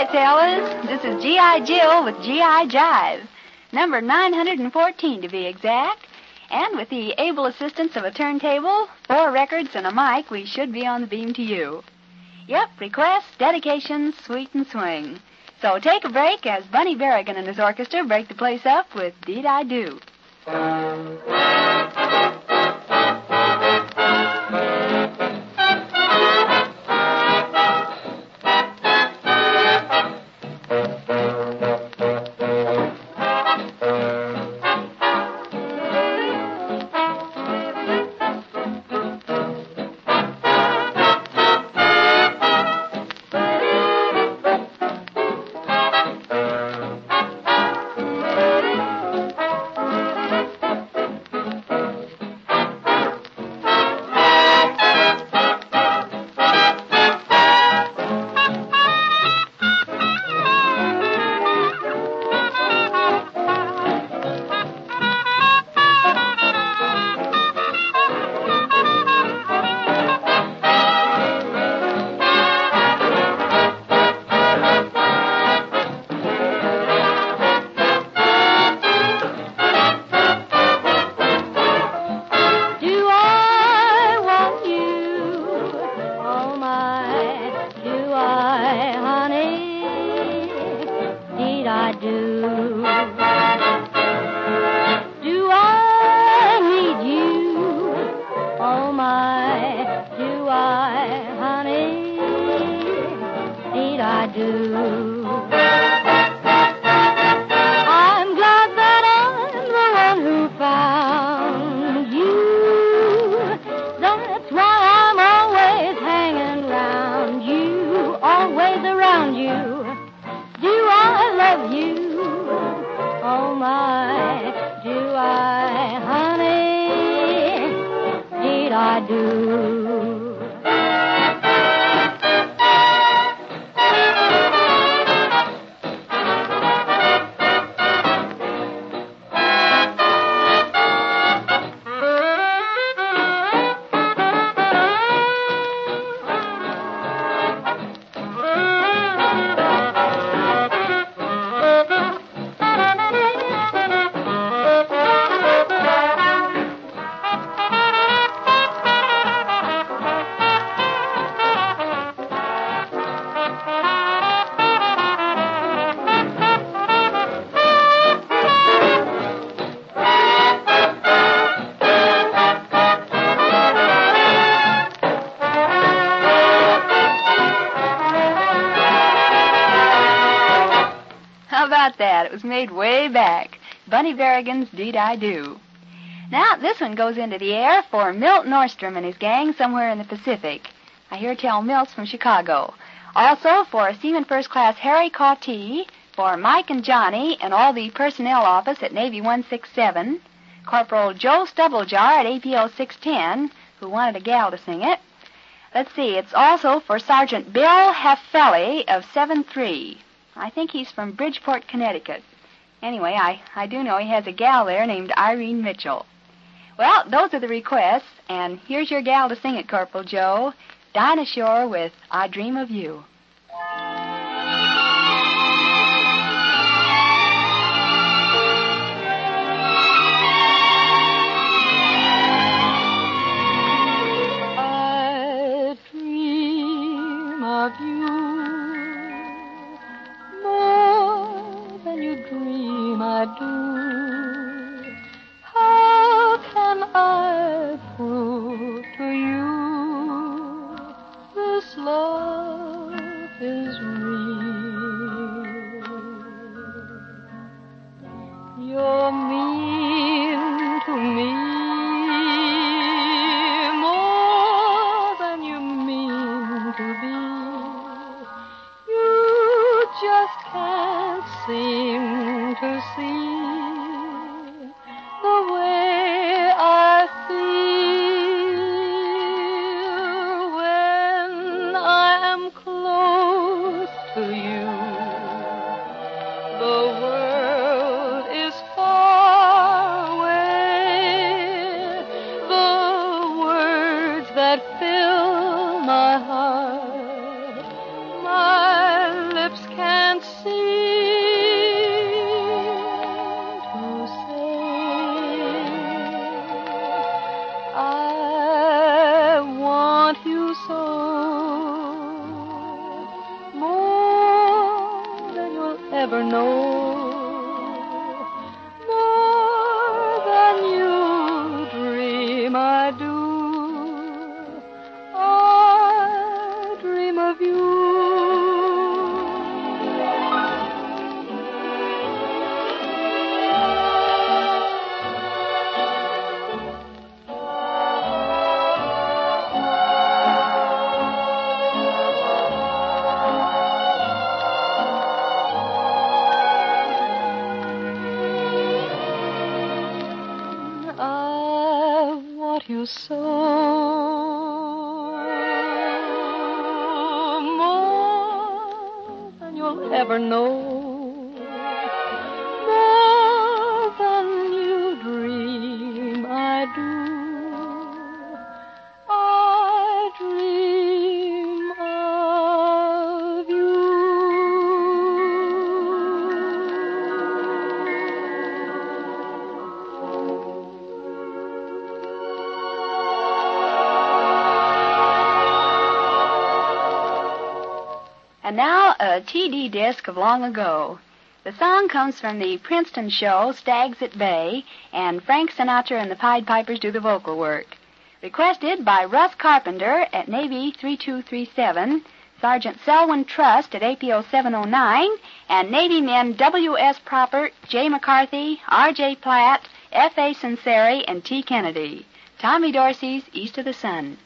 right, fellas. This is G.I. Jill with G.I. Jive. Number 914 to be exact. And with the able assistance of a turntable, 4 records, and a mic, we should be on the beam to you. Yep, requests, dedications, sweet and swing. So take a break as Bunny Berrigan and his orchestra break the place up with Deed I Do. How about that? It was made way back. Bunny Berrigan's Deed I Do. Now, this one goes into the air for Milt Nordstrom and his gang somewhere in the Pacific. I hear tell Milt's from Chicago. Also for Seaman First Class Harry Cautee, for Mike and Johnny and all the personnel office at Navy 167, Corporal Joe Stubblejar at APO 610, who wanted a gal to sing it. Let's see, it's also for Sergeant Bill Haffelli of 7-3. I think he's from Bridgeport, Connecticut. Anyway, I do know he has a gal there named Irene Mitchell. Well, those are the requests, and here's your gal to sing it, Corporal Joe. Dinah Shore with I Dream of You. I dream of you. Dream I do. How can I prove to you this love want you so. More than you'll ever know. More than you dream I do. I dream of you. And now, a TD disc of long ago. The song comes from the Princeton show, Stags at Bay, and Frank Sinatra and the Pied Pipers do the vocal work. Requested by Russ Carpenter at Navy 3237, Sergeant Selwyn Trust at APO 709, and Navy men W.S. Proper, J. McCarthy, R.J. Platt, F.A. Sinceri, and T. Kennedy. Tommy Dorsey's East of the Sun.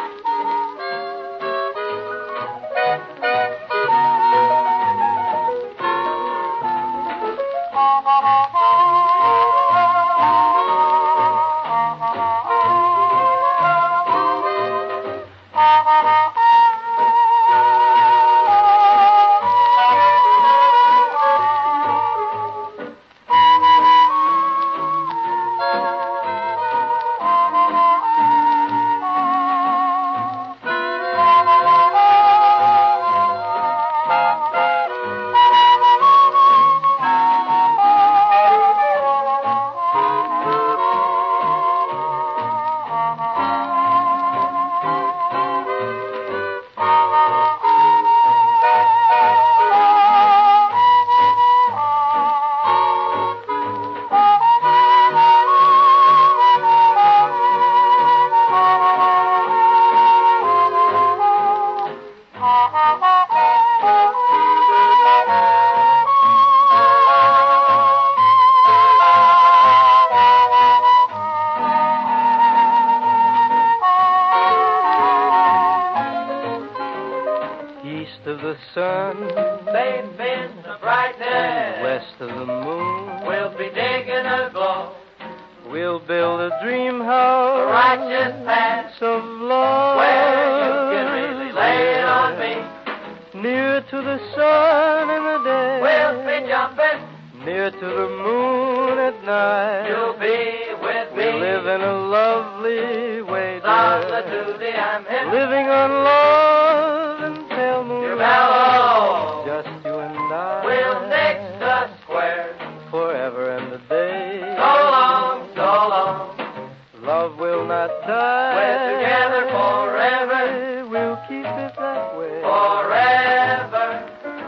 East of the sun, they've been the brightness. West of the moon, We'll be digging a glow. we'll build a dream house, A righteous path of love, where you can really lay it on me. near to the sun in the day, We'll be jumping. near to the moon at night. You'll be with me. We'll live in a lovely way, Love the dear, duty I'm in. living on love and pale moonlight. You're mellow. Just you and I. We'll nix the square. forever and a day. So long, so long. Love will not die. We're together forever. We'll keep it that way. Forever.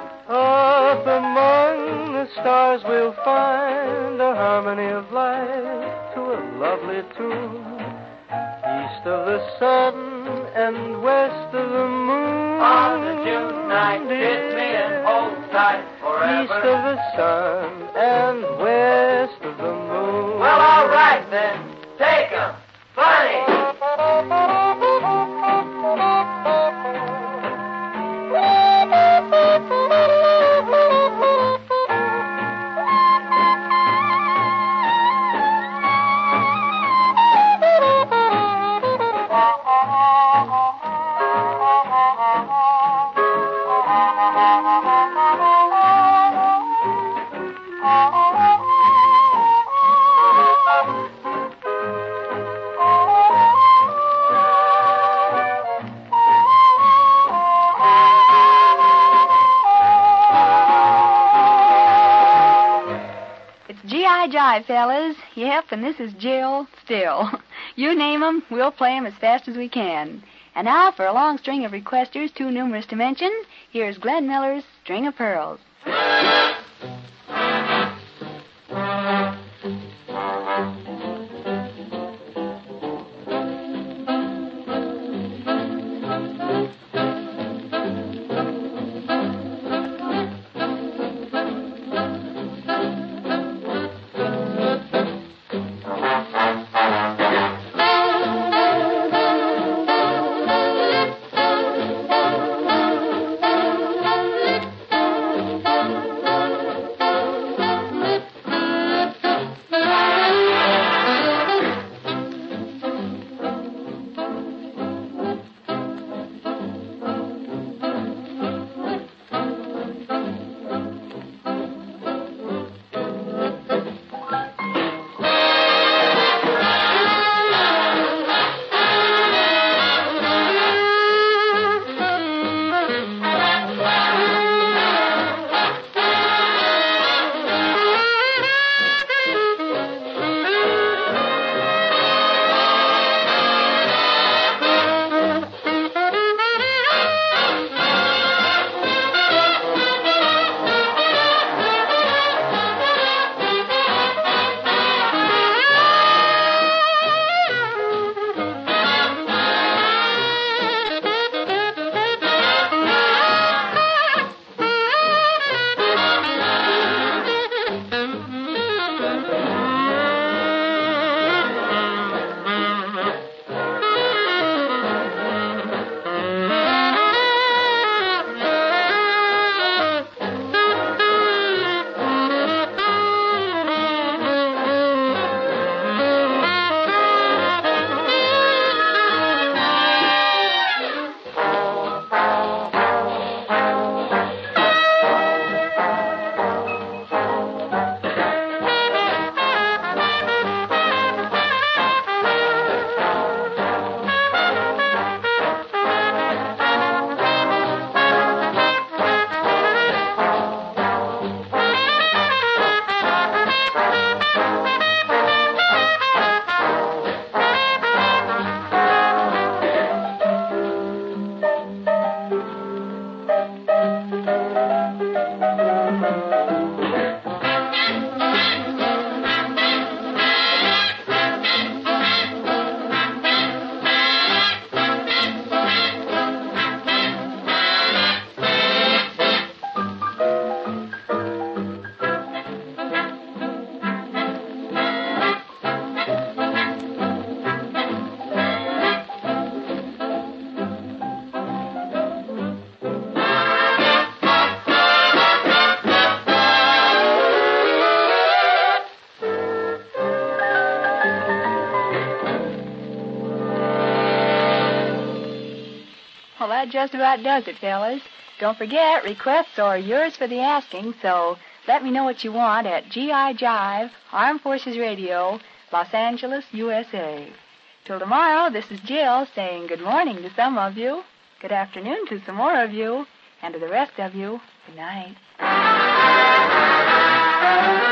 Up among the stars we'll find a harmony of life to a lovely tune. East of the sun and west of the moon. On the June night, kiss me and hold tight forever. East of the sun and west of the moon. Well, all right then. Take 'em. Funny. G.I. Jive, fellas. Yep, and this is Jill still. You name 'em, we'll play 'em as fast as we can. And now, for a long string of requesters too numerous to mention, here's Glenn Miller's String of Pearls. that just about does it, fellas. Don't forget, requests are yours for the asking, so let me know what you want at G.I. Jive, Armed Forces Radio, Los Angeles, USA. Till tomorrow, this is Jill saying good morning to some of you, good afternoon to some more of you, and to the rest of you, good night.